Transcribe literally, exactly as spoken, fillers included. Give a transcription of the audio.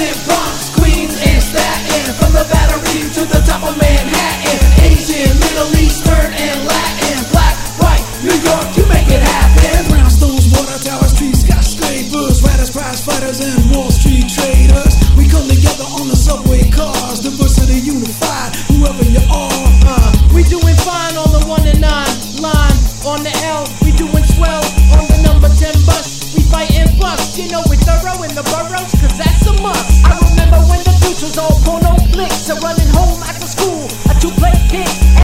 Brooklyn, Bronx, Queens, and Staten. From the Battery to the top of Manhattan. Asian, Middle Eastern, and Latin. Black, white, New York, you make it happen. Brownstones, water towers, streets, skyscrapers, riders, prize fighters, and Wall Street traders. We come together on the subway cars, diversity unified, whoever you are. Uh. We doing fine on the one and nine line. On the L, we doing swell on the number ten bus. We fighting bus, you know we thorough in the boroughs, cause that's a must. I remember when the future's all porno flicks, so running home after school, a two-play kick.